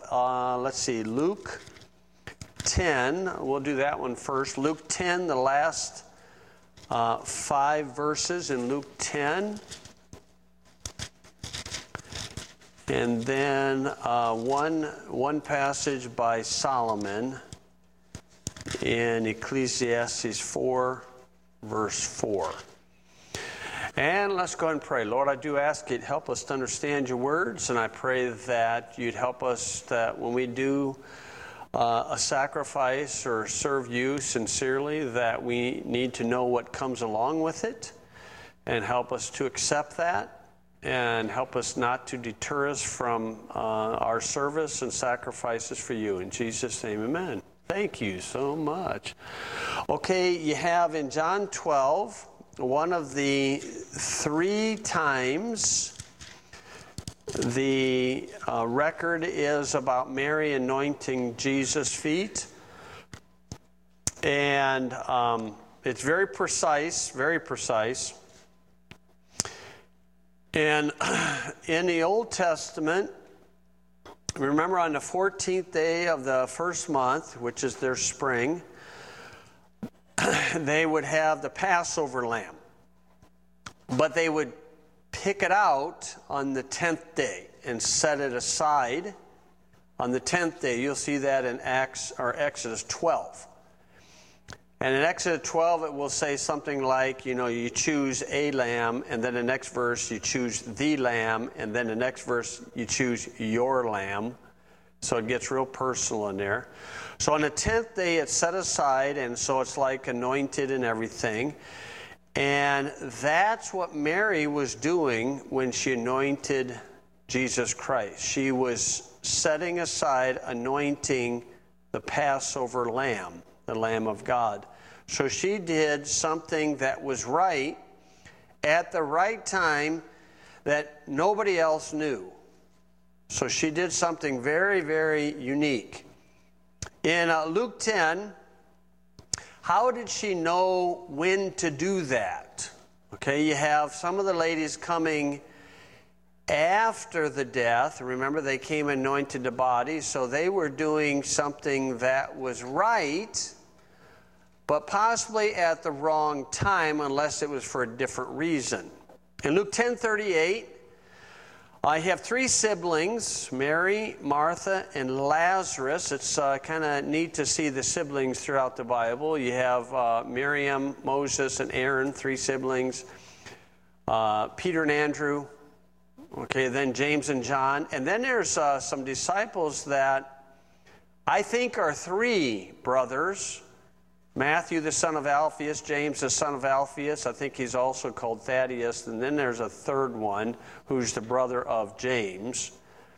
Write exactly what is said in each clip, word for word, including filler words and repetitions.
uh, let's see, Luke ten. We'll do that one first. Luke ten, the last uh, five verses in Luke ten. And then uh, one, one passage by Solomon in Ecclesiastes four, verse four. And let's go ahead and pray. Lord, I do ask you to help us to understand your words, and I pray that you'd help us that when we do uh, a sacrifice or serve you sincerely, that we need to know what comes along with it, and help us to accept that. And help us not to deter us from uh, our service and sacrifices for you. In Jesus' name, amen. Thank you so much. Okay, you have in John twelve, one of the three times the uh, record is about Mary anointing Jesus' feet. And um, it's very precise, very precise. And in the Old Testament, remember on the fourteenth day of the first month, which is their spring, they would have the Passover lamb. But they would pick it out on the tenth day and set it aside on the tenth day. You'll see that in Acts or Exodus twelve. And in Exodus twelve, it will say something like, you know, you choose a lamb, and then the next verse, you choose the lamb, and then the next verse, you choose your lamb. So it gets real personal in there. So on the tenth day, it's set aside, and so it's like anointed and everything. And that's what Mary was doing when she anointed Jesus Christ. She was setting aside, anointing the Passover lamb, the Lamb of God. So she did something that was right at the right time that nobody else knew. So she did something very, very unique. In uh, Luke ten, how did she know when to do that? Okay, you have some of the ladies coming after the death. Remember, they came anointed the body, so they were doing something that was right, but possibly at the wrong time, unless it was for a different reason. In Luke ten thirty-eight, I have three siblings, Mary, Martha, and Lazarus. It's uh, kind of neat to see the siblings throughout the Bible. You have uh, Miriam, Moses, and Aaron, three siblings. Uh, Peter and Andrew. Okay, then James and John. And then there's uh, some disciples that I think are three brothers. Matthew, the son of Alphaeus, James, the son of Alphaeus. I think he's also called Thaddeus. And then there's a third one who's the brother of James.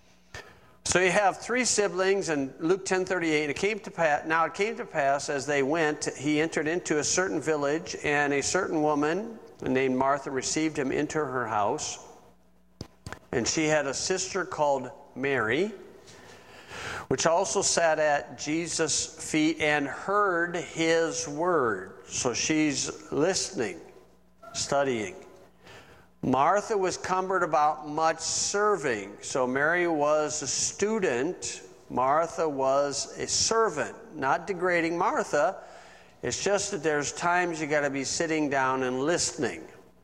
So you have three siblings in Luke ten thirty-eight. It came to pass, now it came to pass as they went, he entered into a certain village, and a certain woman named Martha received him into her house. And she had a sister called Mary, which also sat at Jesus' feet and heard his word. So she's listening, studying. Martha was cumbered about much serving. So Mary was a student. Martha was a servant. Not degrading Martha. It's just that there's times you got to be sitting down and listening.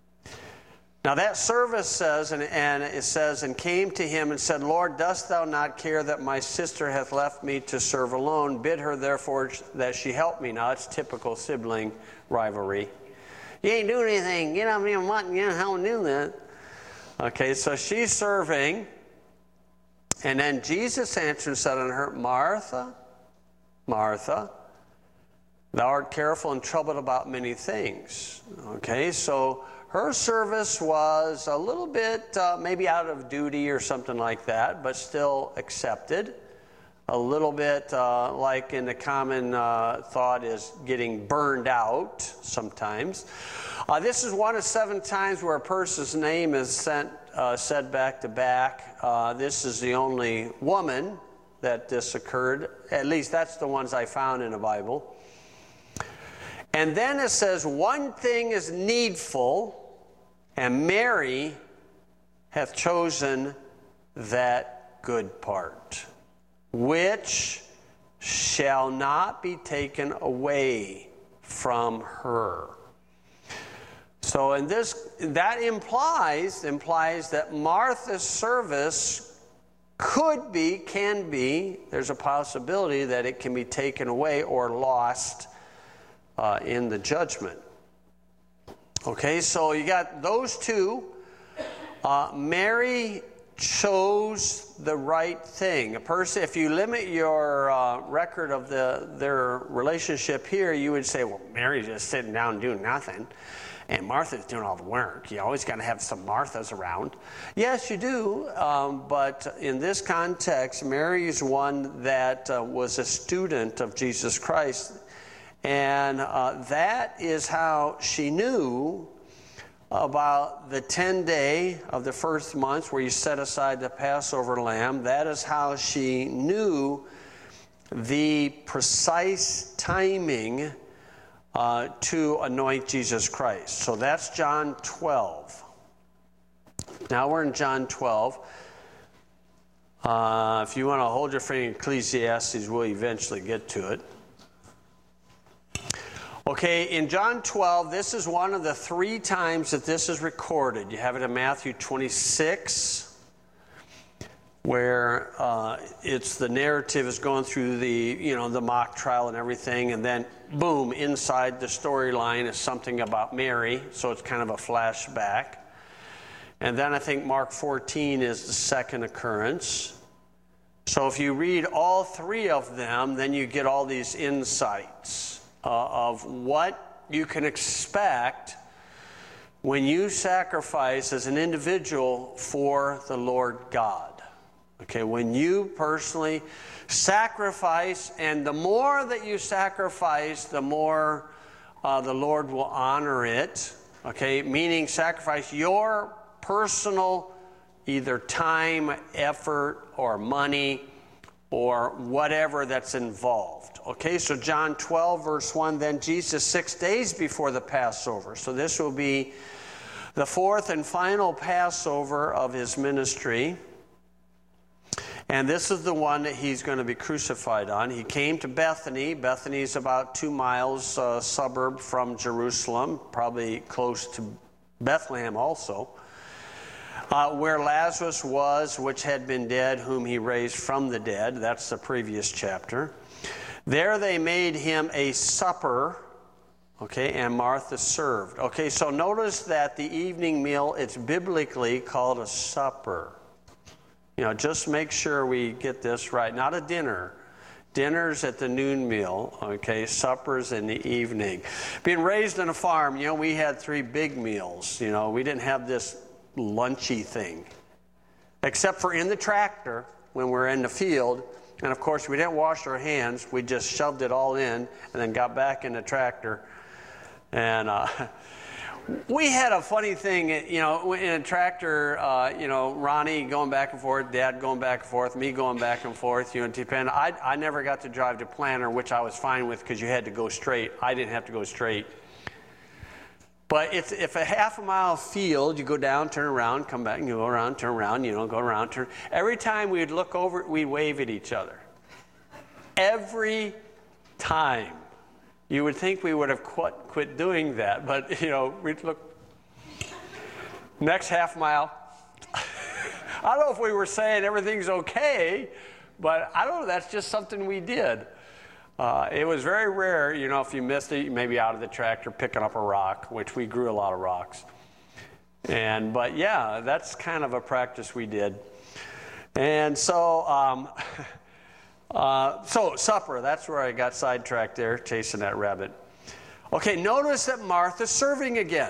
Now that service says, and, and it says, and came to him and said, Lord, dost thou not care that my sister hath left me to serve alone? Bid her therefore that she help me. Now it's typical sibling rivalry. You ain't doing anything. Get up here and what? You know how to do that. Okay, so she's serving. And then Jesus answered and said unto her, Martha, Martha, thou art careful and troubled about many things. Okay, so her service was a little bit uh, maybe out of duty or something like that, but still accepted. A little bit uh, like in the common uh, thought is getting burned out sometimes. Uh, this is one of seven times where a person's name is sent, uh, said back to back. Uh, this is the only woman that this occurred. At least that's the ones I found in the Bible. And then it says, one thing is needful, and Mary hath chosen that good part. which shall not be taken away from her. So in this, that implies, implies that Martha's service could be, can be, there's a possibility that it can be taken away or lost uh, in the judgment. Okay, so you got those two. Uh, Mary chose the right thing. A person, if you limit your uh, record of the their relationship here, you would say, well, Mary's just sitting down doing nothing, and Martha's doing all the work. You always got to have some Marthas around. Yes, you do, um, but in this context, Mary is one that uh, was a student of Jesus Christ, and uh, that is how she knew about the ten day of the first month where you set aside the Passover lamb. That is how she knew the precise timing uh, to anoint Jesus Christ. So that's John twelve. Now we're in John twelve. Uh, if you want to hold your finger in Ecclesiastes, we'll eventually get to it. Okay, in John twelve, this is one of the three times that this is recorded. You have it in Matthew twenty-six, where uh, it's the narrative is going through the, you know, the mock trial and everything, and then boom, inside the storyline is something about Mary, so it's kind of a flashback. And then I think Mark fourteen is the second occurrence. So if you read all three of them, then you get all these insights Uh, of what you can expect when you sacrifice as an individual for the Lord God. Okay, when you personally sacrifice, and the more that you sacrifice, the more uh, the Lord will honor it. Okay, meaning sacrifice your personal either time, effort, or money, or whatever that's involved. Okay, so John twelve, verse one, then Jesus, six days before the Passover. So this will be the fourth and final Passover of his ministry. And this is the one that he's going to be crucified on. He came to Bethany. Bethany is about two miles uh, suburb from Jerusalem, probably close to Bethlehem also. Uh, where Lazarus was, which had been dead, whom he raised from the dead. That's the previous chapter. There they made him a supper, okay, and Martha served. Okay, so notice that the evening meal, it's biblically called a supper. You know, just make sure we get this right. Not a dinner. Dinner's at the noon meal, okay, supper's in the evening. Being raised on a farm, you know, we had three big meals. You know, we didn't have this lunchy thing, except for in the tractor when we're in the field. And of course, we didn't wash our hands. We just shoved it all in and then got back in the tractor. And uh, we had a funny thing, you know, in a tractor, uh, you know, Ronnie going back and forth, Dad going back and forth, me going back and forth, you know, depend. I, I never got to drive the planter, which I was fine with because you had to go straight. I didn't have to go straight. But it's, if a half a mile field, you go down, turn around, come back, and you go around, turn around, you know, go around, turn. Every time we'd look over, we'd wave at each other. Every time. You would think we would have quit, quit doing that, but, you know, we'd look. Next half mile. I don't know if we were saying everything's okay, but I don't know, that's just something we did. Uh, it was very rare, you know, if you missed it, maybe out of the tractor picking up a rock, which we grew a lot of rocks. And, but yeah, that's kind of a practice we did. And so, um, uh, so supper, that's where I got sidetracked there, chasing that rabbit. Okay, notice that Martha's serving again.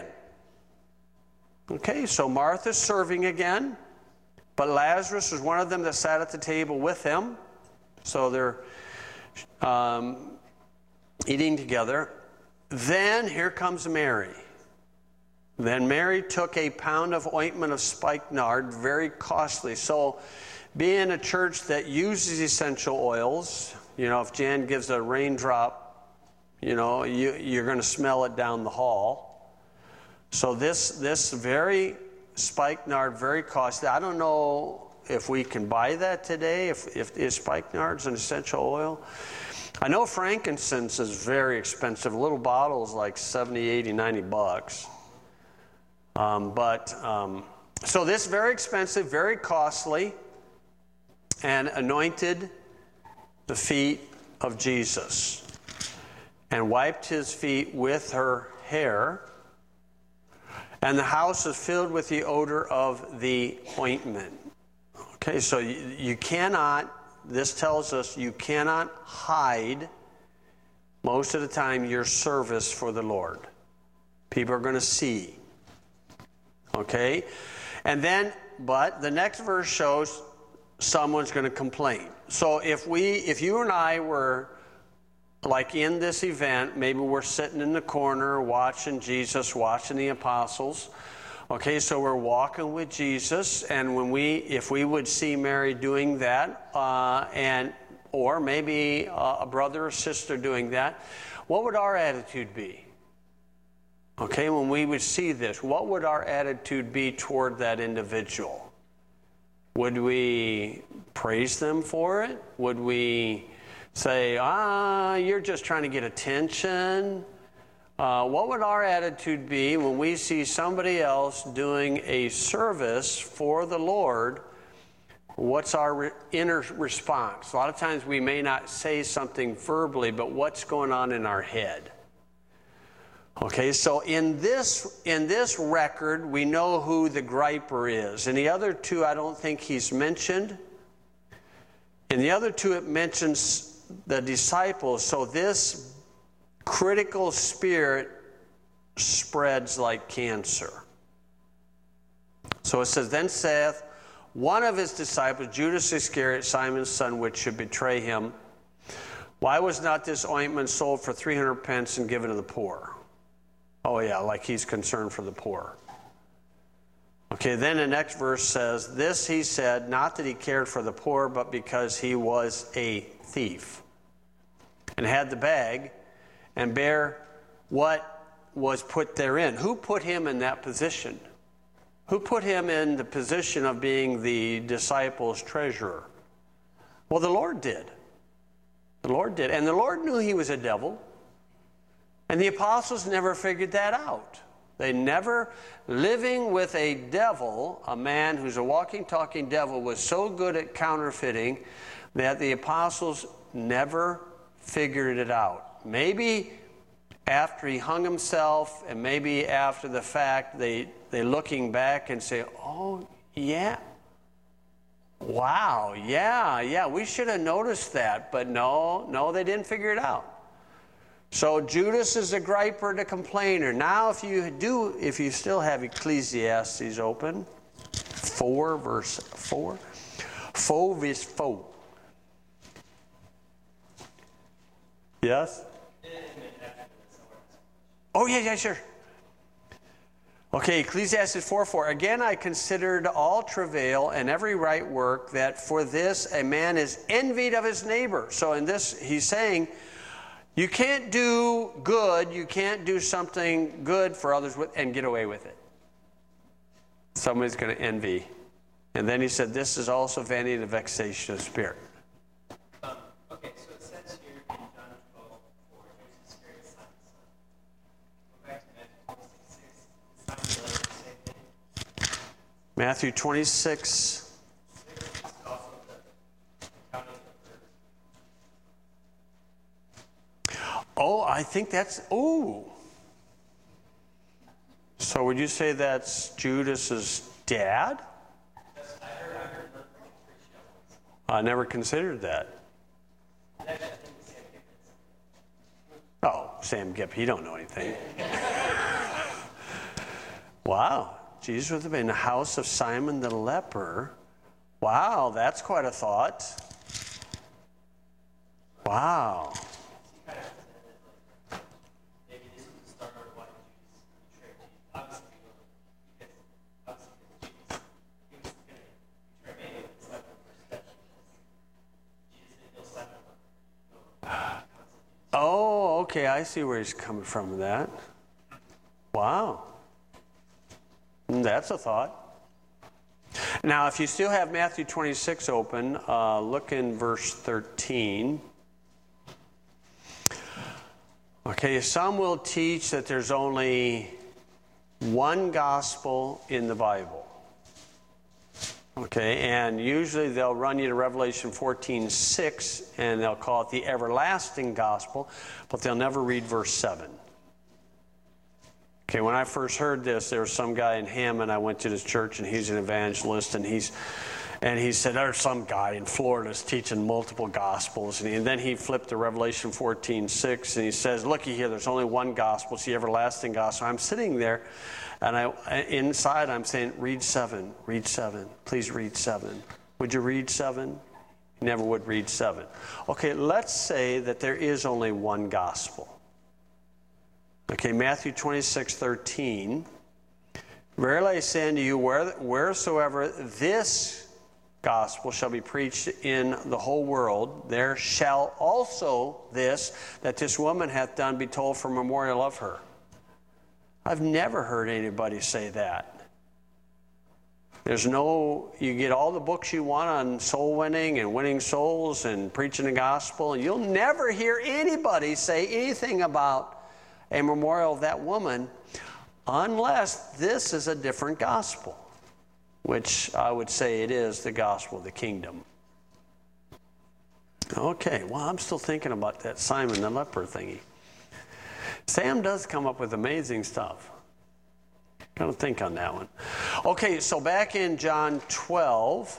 Okay, so Martha's serving again, but Lazarus was one of them that sat at the table with him. So they're Um, eating together. Then here comes Mary. Then Mary took a pound of ointment of spikenard, very costly. So being a church that uses essential oils, you know, if Jan gives a raindrop, you know, you, you're going to smell it down the hall. So this this very spikenard, very costly. I don't know if we can buy that today, if, if is spikenard's an essential oil. I know frankincense is very expensive. A little bottle is like seventy, eighty, ninety bucks. Um, but, um, so this very expensive, very costly, and anointed the feet of Jesus and wiped his feet with her hair. And the house is filled with the odor of the ointment. Okay, so you, you cannot, this tells us you cannot hide most of the time your service for the Lord. People are going to see. Okay? And then, but the next verse shows someone's going to complain. So if we, if you and I were like in this event, maybe we're sitting in the corner watching Jesus, watching the apostles. Okay, so we're walking with Jesus, and when we, if we would see Mary doing that, uh, and or maybe uh, a brother or sister doing that, what would our attitude be? Okay, when we would see this, what would our attitude be toward that individual? Would we praise them for it? Would we say, ah, you're just trying to get attention? Uh, what would our attitude be when we see somebody else doing a service for the Lord? What's our re- inner response? A lot of times we may not say something verbally, but what's going on in our head? Okay, so in this in this record, we know who the griper is. In the other two, I don't think he's mentioned. In the other two, it mentions the disciples. So this critical spirit spreads like cancer. So it says, then saith one of his disciples, Judas Iscariot, Simon's son, which should betray him, why was not this ointment sold for three hundred pence and given to the poor? Oh yeah, like he's concerned for the poor. Okay, then the next verse says, this he said, not that he cared for the poor, but because he was a thief, and had the bag, and bear what was put therein. Who put him in that position? Who put him in the position of being the disciples' treasurer? Well, the Lord did. The Lord did. And the Lord knew he was a devil. And the apostles never figured that out. They never, living with a devil, a man who's a walking, talking devil, was so good at counterfeiting that the apostles never figured it out. Maybe after he hung himself, and maybe after the fact, they, they looking back and say, oh, yeah. Wow, yeah, yeah, we should have noticed that. But no, no, they didn't figure it out. So Judas is the griper, the complainer. Now if you do, if you still have Ecclesiastes open, four, verse four. Faux vis faux. Yes? Oh, yeah, yeah, sure. Okay, Ecclesiastes four four. Again, I considered all travail and every right work, that for this a man is envied of his neighbor. So in this, he's saying, you can't do good, you can't do something good for others with, and get away with it. Somebody's going to envy. And then he said, this is also vanity and vexation of spirit. Um, okay, so it says here in John twelve four, Judas Iscariot, Simon's son. Go back to Matthew twenty-six six. Is Simon the same thing? Matthew twenty-six. six is also the counting of Oh, I think that's, oh. So would you say that's Judas's dad? Yes, I heard, I heard another thing. I never considered that. Oh, Sam Gipp, he don't know anything. Wow, Jesus was in the house of Simon the leper. Wow, that's quite a thought. Wow. Oh, okay, I see where he's coming from with that. Wow. That's a thought. Now, if you still have Matthew twenty-six open, uh, look in verse thirteen. Okay, some will teach that there's only one gospel in the Bible. Okay, and usually they'll run you to Revelation fourteen six, and they'll call it the everlasting gospel, but they'll never read verse seven. Okay, when I first heard this, there was some guy in Hammond. I went to this church, and he's an evangelist, and he's and he said, there's some guy in Florida that's teaching multiple gospels. And, he, and then he flipped to Revelation fourteen six, and he says, looky here, there's only one gospel. It's the everlasting gospel. I'm sitting there, and I inside I'm saying, read seven, read seven. Please read seven. Would you read seven? He never would read seven. Okay, let's say that there is only one gospel. Okay, Matthew twenty-six thirteen. Verily I say unto you, where, wheresoever this gospel shall be preached in the whole world, there shall also this that this woman hath done be told for memorial of her. I've never heard anybody say that. There's no, you get all the books you want on soul winning and winning souls and preaching the gospel, and you'll never hear anybody say anything about a memorial of that woman unless this is a different gospel, which I would say it is the gospel of the kingdom. Okay, well, I'm still thinking about that Simon the leper thingy. Sam does come up with amazing stuff. Gotta think on that one. Okay, so back in John twelve.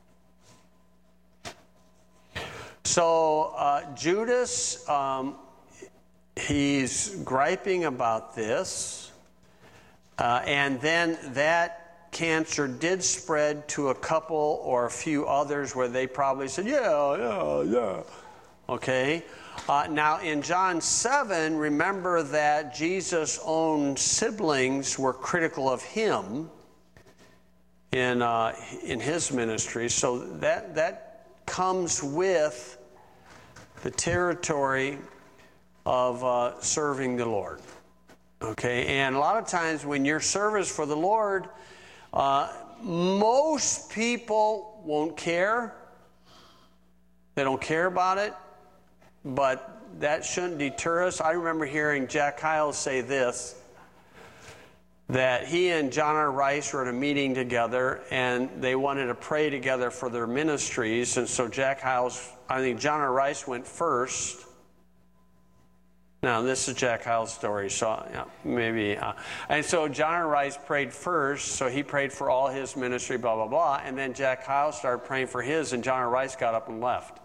So uh, Judas, um, he's griping about this. Uh, and then that cancer did spread to a couple or a few others where they probably said, yeah, yeah, yeah. Okay. Uh, now in John seven, remember that Jesus' own siblings were critical of him in uh, in his ministry. So that that comes with the territory of uh, serving the Lord. Okay, and a lot of times when your service for the Lord, uh, most people won't care. They don't care about it, but that shouldn't deter us. I remember hearing Jack Hyles say this, that he and John R. Rice were at a meeting together, and they wanted to pray together for their ministries, and so Jack Hyles, I think John R. Rice went first. Now, this is Jack Hyles' story, so yeah, maybe. Uh, and so John R. Rice prayed first, so he prayed for all his ministry, blah, blah, blah. And then Jack Hyles started praying for his, and John R. Rice got up and left.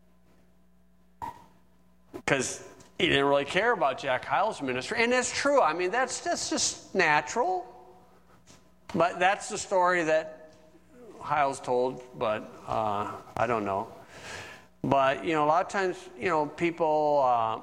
Because he didn't really care about Jack Hyles' ministry. And that's true. I mean, that's, that's just natural. But that's the story that Hyles told, but uh, I don't know. But, you know, a lot of times, you know, people... Uh,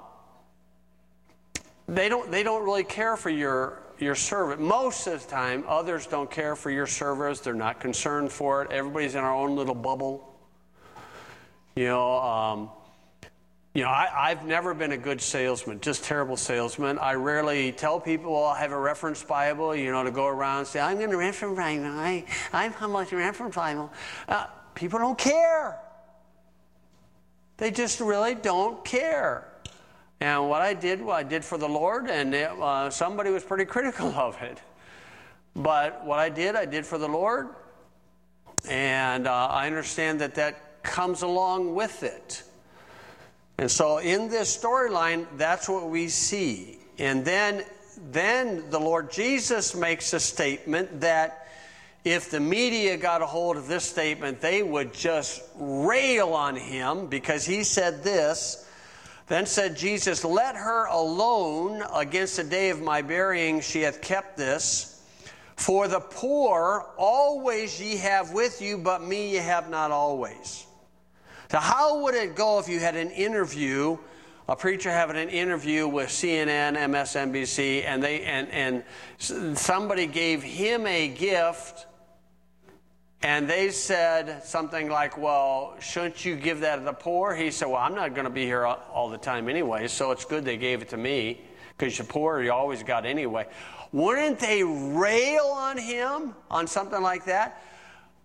They don't, they don't really care for your, your service. Most of the time, others don't care for your service. They're not concerned for it. Everybody's in our own little bubble. You know, um, you know, I, I've never been a good salesman, just terrible salesman. I rarely tell people, well, I have a reference Bible, you know, to go around and say, I'm going to reference Bible. I, I'm published a reference Bible. Uh, people don't care. They just really don't care. And what I did, what I did for the Lord, and it, uh, somebody was pretty critical of it. But what I did, I did for the Lord, and uh, I understand that that comes along with it. And so in this storyline, that's what we see. And then, then the Lord Jesus makes a statement that if the media got a hold of this statement, they would just rail on him, because he said this, Then said Jesus, let her alone, against the day of my burying she hath kept this. For the poor always ye have with you, but me ye have not always. So how would it go if you had an interview, a preacher having an interview with C N N, M S N B C, and they and, and somebody gave him a gift, and they said something like, well, shouldn't you give that to the poor? He said, well, I'm not going to be here all the time anyway, so it's good they gave it to me, because you're poor, you always got anyway. Wouldn't they rail on him on something like that?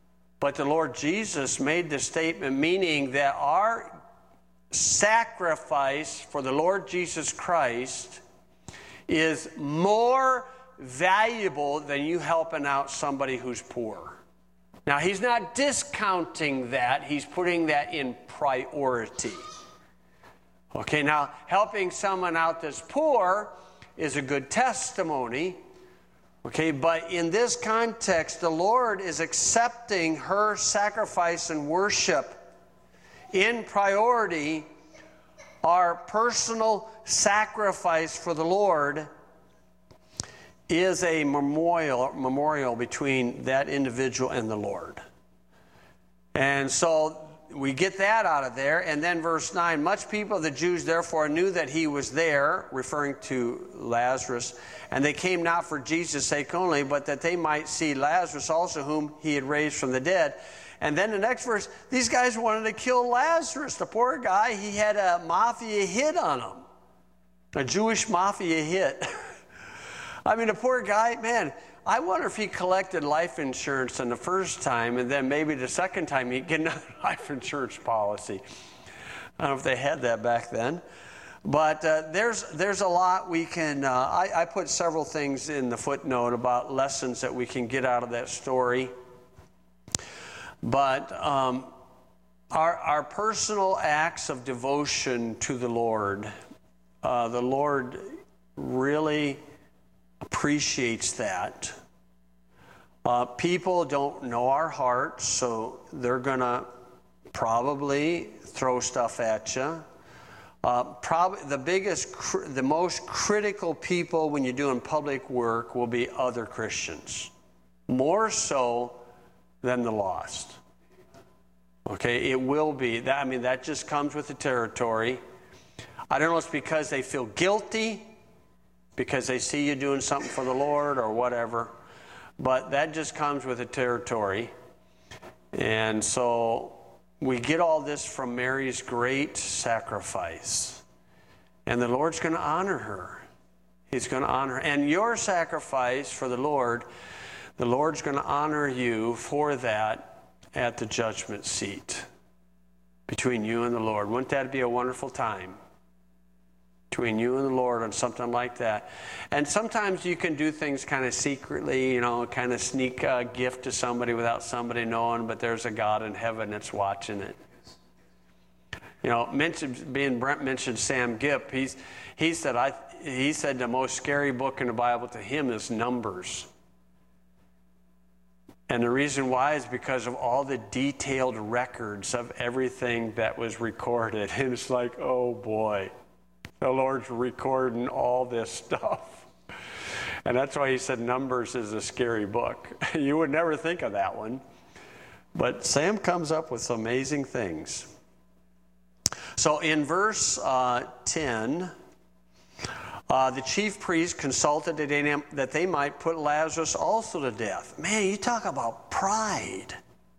But the Lord Jesus made the statement, meaning that our sacrifice for the Lord Jesus Christ is more valuable than you helping out somebody who's poor. Now, he's not discounting that. He's putting that in priority. Okay, now, helping someone out that's poor is a good testimony. Okay, but in this context, the Lord is accepting her sacrifice and worship in priority. Our personal sacrifice for the Lord is a memorial, memorial between that individual and the Lord. And so we get that out of there. And then verse nine, much people of the Jews therefore knew that he was there, referring to Lazarus, and they came not for Jesus' sake only, but that they might see Lazarus also, whom he had raised from the dead. And then the next verse, these guys wanted to kill Lazarus, the poor guy. He had a mafia hit on him, a Jewish mafia hit. I mean, the poor guy, man, I wonder if he collected life insurance on the first time, and then maybe the second time he'd get another life insurance policy. I don't know if they had that back then. But uh, there's there's a lot we can, uh, I, I put several things in the footnote about lessons that we can get out of that story. But um, our, our personal acts of devotion to the Lord, uh, the Lord really appreciates that. Uh, people don't know our hearts, so they're going to probably throw stuff at you. Uh, probably the biggest, cr- the most critical people when you're doing public work will be other Christians, more so than the lost. Okay, it will be. That, I mean, that just comes with the territory. I don't know if it's because they feel guilty, because they see you doing something for the Lord or whatever, but that just comes with the territory. And so we get all this from Mary's great sacrifice. And the Lord's going to honor her. He's going to honor her. And your sacrifice for the Lord, the Lord's going to honor you for that at the judgment seat between you and the Lord. Wouldn't that be a wonderful time? Between you and the Lord on something like that. And sometimes you can do things kind of secretly, you know, kind of sneak a gift to somebody without somebody knowing, but there's a God in heaven that's watching it. You know, mentioned, being Brent mentioned Sam Gipp, he's, he said I he said the most scary book in the Bible to him is Numbers. And the reason why is because of all the detailed records of everything that was recorded. And it's like, oh boy. The Lord's recording all this stuff. And that's why he said Numbers is a scary book. You would never think of that one. But Sam comes up with some amazing things. So in verse uh, ten, uh, the chief priests consulted that they might put Lazarus also to death. Man, you talk about pride.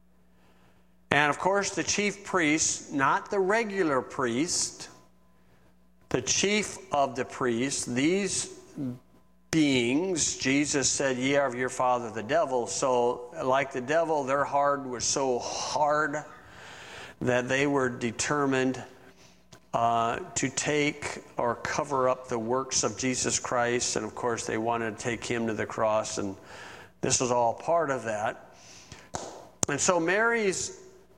And of course, the chief priests, not the regular priest, the chief of the priests, these beings, Jesus said, ye are of your father the devil. So like the devil, their heart was so hard that they were determined uh, to take or cover up the works of Jesus Christ. And of course, they wanted to take him to the cross. And this was all part of that. And so Mary's,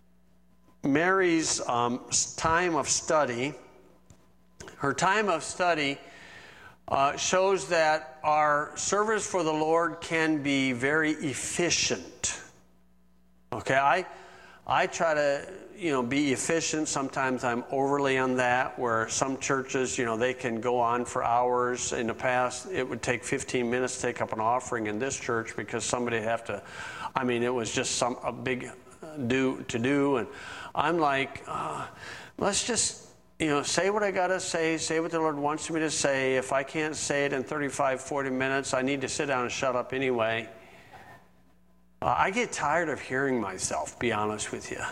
Mary's um, time of study, Her time of study uh, shows that our service for the Lord can be very efficient. Okay, I I try to, you know, be efficient. Sometimes I'm overly on that, where some churches, you know, they can go on for hours. In the past, it would take fifteen minutes to take up an offering in this church because somebody have to, I mean, it was just some a big do to do. And I'm like, uh, let's just, you know, say what I got to say, say what the Lord wants me to say. If I can't say it in thirty-five, forty minutes, I need to sit down and shut up anyway. Uh, I get tired of hearing myself, be honest with you.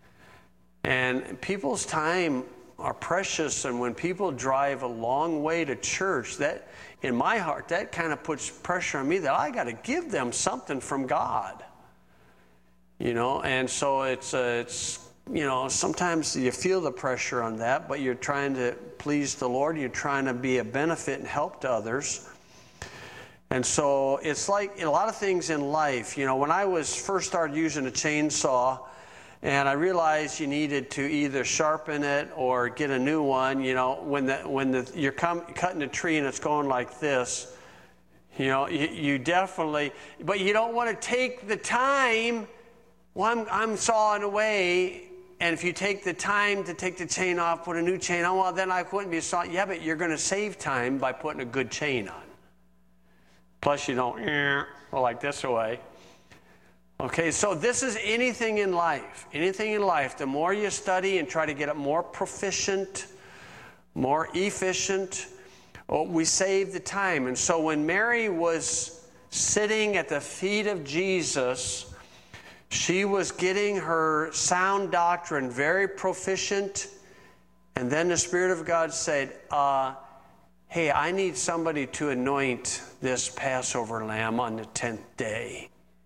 And people's time are precious, and when people drive a long way to church, that, in my heart, that kind of puts pressure on me that I got to give them something from God. You know, and so it's, uh, it's, you know, sometimes you feel the pressure on that, but you're trying to please the Lord. You're trying to be a benefit and help to others. And so it's like in a lot of things in life. You know, when I was first started using a chainsaw, and I realized you needed to either sharpen it or get a new one. You know, when the when the you're come, cutting a tree and it's going like this, you know, you, you definitely. But you don't want to take the time. Well, I'm, I'm sawing away, and if you take the time to take the chain off, put a new chain on, well, then I wouldn't be sawing. Yeah, but you're going to save time by putting a good chain on. Plus, you don't go like this away. Okay, so this is anything in life. Anything in life. The more you study and try to get it more proficient, more efficient, oh, we save the time. And so when Mary was sitting at the feet of Jesus, she was getting her sound doctrine very proficient. And then the Spirit of God said, uh, hey, I need somebody to anoint this Passover lamb on the tenth day.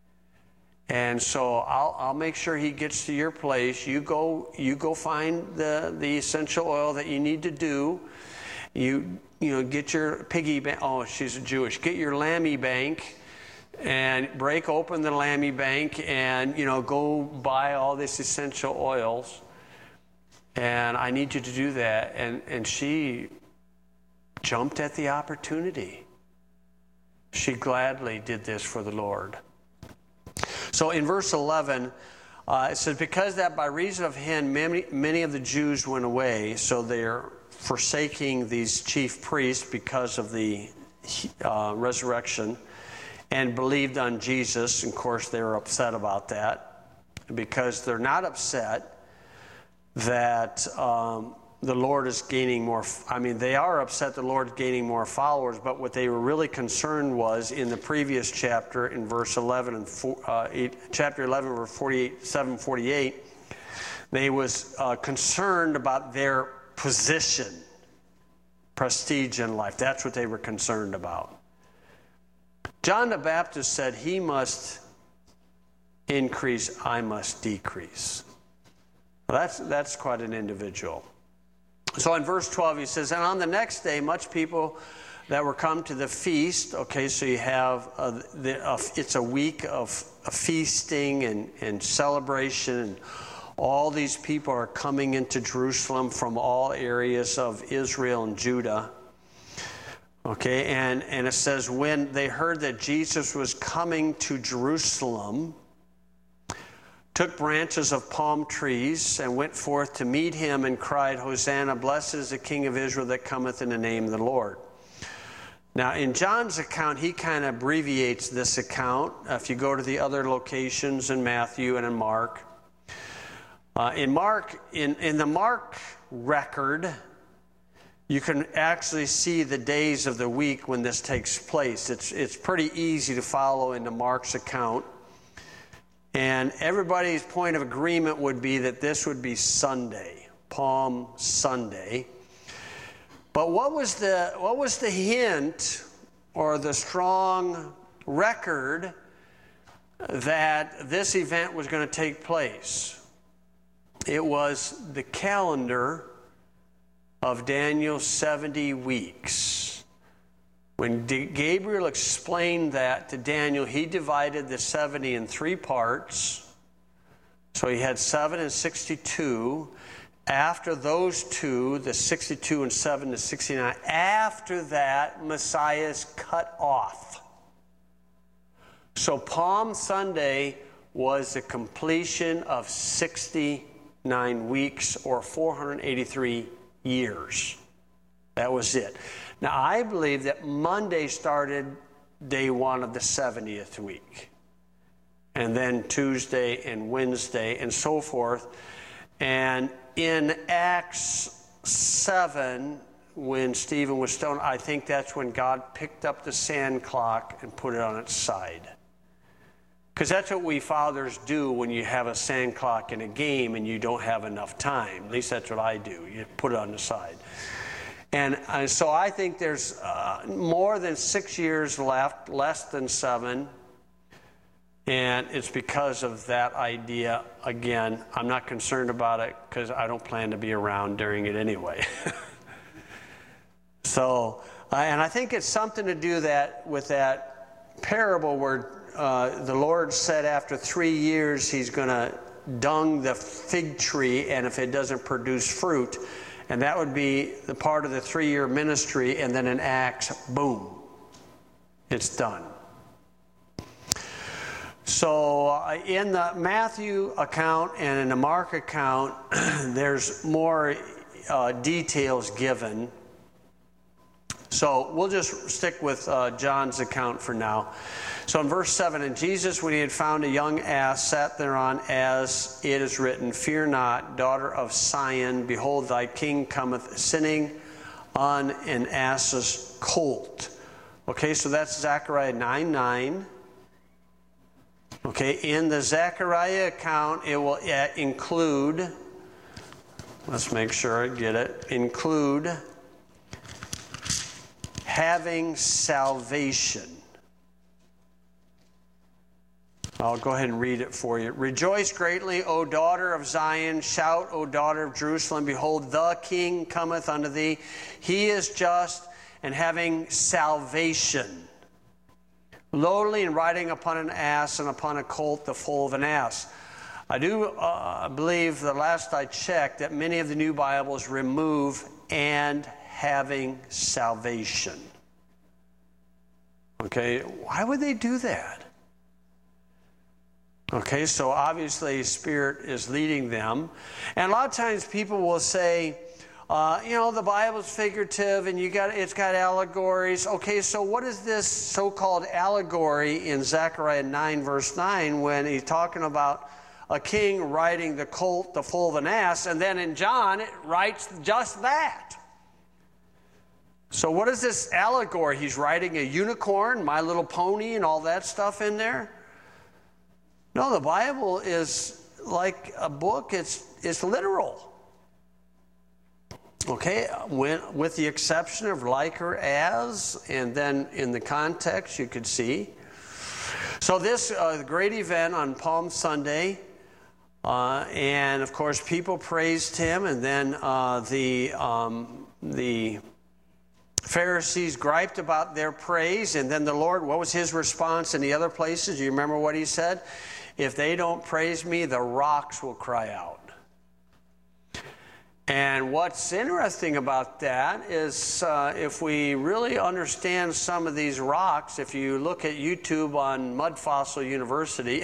And so I'll, I'll make sure he gets to your place. You go, you go find the, the essential oil that you need to do. You, you know, get your piggy bank. Oh, she's a Jewish. Get your lammy bank and break open the lammy bank and, you know, go buy all this essential oils. And I need you to do that. And, and she jumped at the opportunity. She gladly did this for the Lord. So in verse eleven, uh, it says, because that by reason of him many, many of the Jews went away, so they're forsaking these chief priests because of the uh, resurrection, and believed on Jesus. And of course, they were upset about that, because they're not upset that um, the Lord is gaining more. I mean, they are upset the Lord is gaining more followers, but what they were really concerned was in the previous chapter, in verse eleven and four, uh, eight, chapter eleven, verse forty-eight, seven forty-eight, they was uh, concerned about their position, prestige in life. That's what they were concerned about. John the Baptist said, "He must increase, I must decrease." Well, that's that's quite an individual. So in verse twelve, he says, and on the next day, much people that were come to the feast. Okay, so you have, uh, the, uh, it's a week of, of feasting and, and celebration. And all these people are coming into Jerusalem from all areas of Israel and Judah. Okay, and, and it says, when they heard that Jesus was coming to Jerusalem, took branches of palm trees and went forth to meet him and cried, Hosanna, blessed is the King of Israel that cometh in the name of the Lord. Now, in John's account, he kind of abbreviates this account. If you go to the other locations in Matthew and in Mark. Uh, in Mark, in, in the Mark record, you can actually see the days of the week when this takes place. It's, it's pretty easy to follow into Mark's account. And everybody's point of agreement would be that this would be Sunday, Palm Sunday. But what was the what was the hint or the strong record that this event was going to take place? It was the calendar of Daniel's seventy weeks. When Gabriel explained that to Daniel, he divided the seventy in three parts. So he had seven and sixty-two. After those two, the sixty-two and seven to sixty-nine, after that, Messiah is cut off. So Palm Sunday was the completion of sixty-nine weeks or four hundred eighty-three years. That was it. Now, I believe that Monday started day one of the seventieth week. And then Tuesday and Wednesday and so forth. And in Acts seven, when Stephen was stoned, I think that's when God picked up the sand clock and put it on its side. Because that's what we fathers do when you have a sand clock in a game and you don't have enough time. At least that's what I do. You put it on the side. And, and so I think there's uh, more than six years left, less than seven. And it's because of that idea. Again, I'm not concerned about it because I don't plan to be around during it anyway. So, uh, and I think it's something to do that with that parable where uh, the Lord said after three years he's going to dung the fig tree, and if it doesn't produce fruit, and that would be the part of the three-year ministry, and then in Acts, boom, it's done. So uh, in the Matthew account and in the Mark account, there's more uh, details given. So we'll just stick with uh, John's account for now. So in verse seven, and Jesus, when he had found a young ass, sat thereon, as it is written, Fear not, daughter of Sion, behold, thy king cometh sitting on an ass's colt. Okay, so that's Zechariah nine nine. Okay, in the Zechariah account, it will include, let's make sure I get it, include having salvation. I'll go ahead and read it for you. Rejoice greatly, O daughter of Zion. Shout, O daughter of Jerusalem. Behold, the King cometh unto thee. He is just and having salvation. Lowly and riding upon an ass, and upon a colt, the foal of an ass. I do uh, believe, the last I checked, that many of the new Bibles remove and having salvation. Okay, why would they do that? Okay, so obviously Spirit is leading them. And a lot of times people will say, uh, you know, the Bible's figurative and you got it's got allegories. Okay, so what is this so-called allegory in Zechariah nine verse nine when he's talking about a king riding the colt, the foal of an ass, and then in John it writes just that. So what is this allegory? He's riding a unicorn, My Little Pony, and all that stuff in there? No, the Bible is like a book. It's it's literal. Okay, when, with the exception of like or as, and then in the context you could see. So this uh, great event on Palm Sunday, uh, and of course people praised him, and then uh, the um, the Pharisees griped about their praise, and then the Lord, what was his response in the other places? Do you remember what he said? If they don't praise me, the rocks will cry out. And what's interesting about that is uh, if we really understand some of these rocks, if you look at YouTube on Mud Fossil University,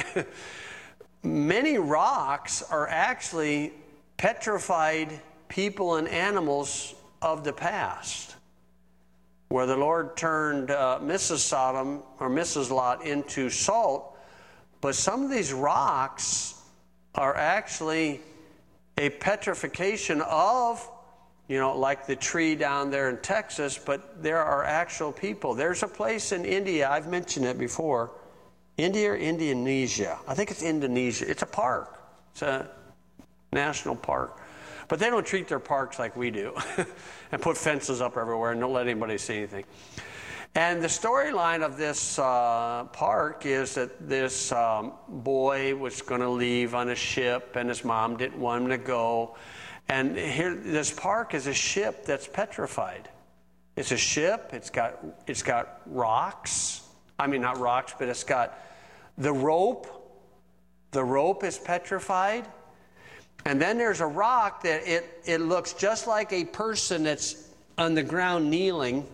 many rocks are actually petrified people and animals of the past, where the Lord turned uh, Missus Sodom or Missus Lot into salt. But some of these rocks are actually a petrification of, you know, like the tree down there in Texas, but there are actual people. There's a place in India, I've mentioned it before, India or Indonesia. I think it's Indonesia. It's a park. It's a national park. But they don't treat their parks like we do and put fences up everywhere and don't let anybody see anything. And the storyline of this uh, park is that this um, boy was going to leave on a ship, and his mom didn't want him to go. And here, this park is a ship that's petrified. It's a ship. It's got it's got rocks. I mean, not rocks, but it's got the rope. The rope is petrified. And then there's a rock that it it looks just like a person that's on the ground kneeling,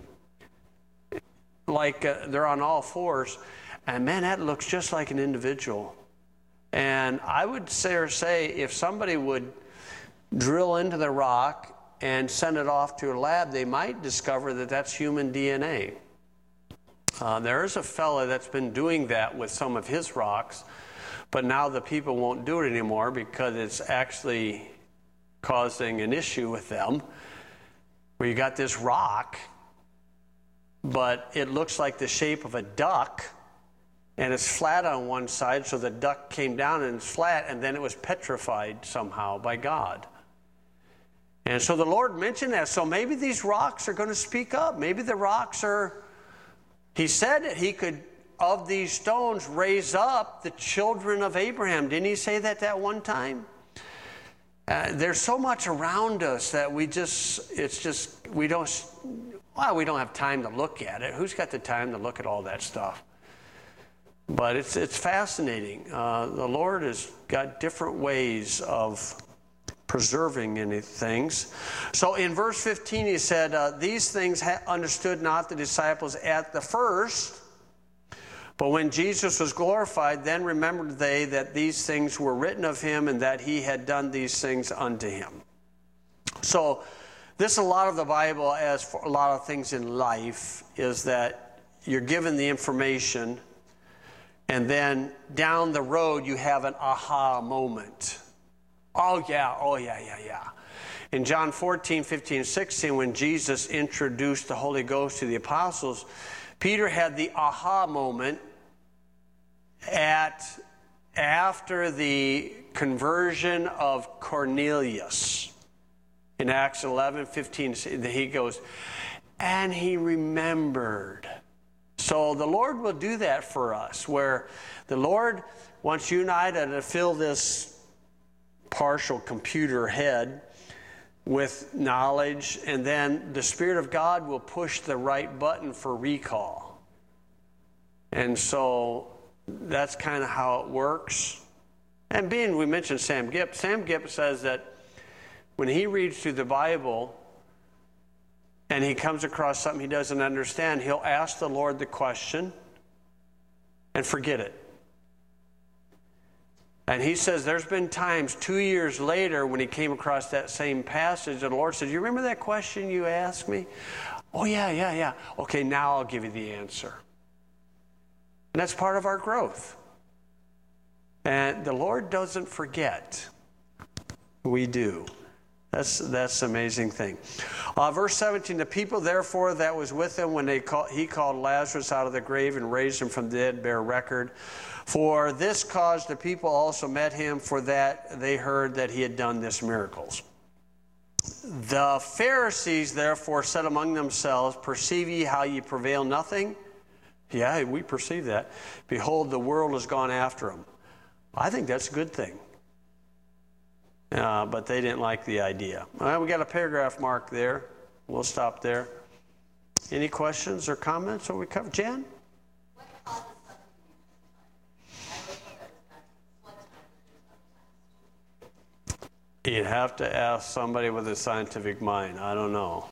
like uh, they're on all fours, and man, that looks just like an individual. And I would say or say if somebody would drill into the rock and send it off to a lab, they might discover that that's human D N A. Uh, there is a fella that's been doing that with some of his rocks, but now the people won't do it anymore because it's actually causing an issue with them, where you got this rock, but it looks like the shape of a duck, and it's flat on one side, so the duck came down and it's flat, and then it was petrified somehow by God. And so the Lord mentioned that. So maybe these rocks are going to speak up. Maybe the rocks are, he said that he could of these stones raise up the children of Abraham. Didn't he say that that one time? Uh, there's so much around us that we just, it's just, we don't, well, we don't have time to look at it. Who's got the time to look at all that stuff? But it's it's fascinating. Uh, the Lord has got different ways of preserving any things. So in verse fifteen, he said, uh, these things ha- understood not the disciples at the first, but when Jesus was glorified, then remembered they that these things were written of him and that he had done these things unto him. So this, a lot of the Bible, as for a lot of things in life, is that you're given the information, and then down the road you have an aha moment. Oh yeah, oh yeah, yeah, yeah. In John fourteen, fifteen, sixteen, when Jesus introduced the Holy Ghost to the apostles, Peter had the aha moment at after the conversion of Cornelius. In Acts eleven, fifteen, he goes, and he remembered. So the Lord will do that for us, where the Lord wants you and I to fill this partial computer head with knowledge, and then the Spirit of God will push the right button for recall. And so that's kind of how it works. And being, we mentioned Sam Gipp. Sam Gipp says that when he reads through the Bible and he comes across something he doesn't understand, he'll ask the Lord the question and forget it. And he says there's been times two years later when he came across that same passage, and the Lord said, you remember that question you asked me? Oh, yeah, yeah, yeah. Okay, now I'll give you the answer. And that's part of our growth. And the Lord doesn't forget. We do. That's that's the amazing thing. Uh, verse seventeen, the people therefore that was with him when they call, he called Lazarus out of the grave and raised him from the dead bear record. For this cause the people also met him, for that they heard that he had done this miracles. The Pharisees therefore said among themselves, perceive ye how ye prevail nothing? Yeah, we perceive that. Behold, the world has gone after him. I think that's a good thing. Uh, but they didn't like the idea. All right, we got a paragraph mark there. We'll stop there. Any questions or comments? Or we cover Jan? You'd have to ask somebody with a scientific mind. I don't know.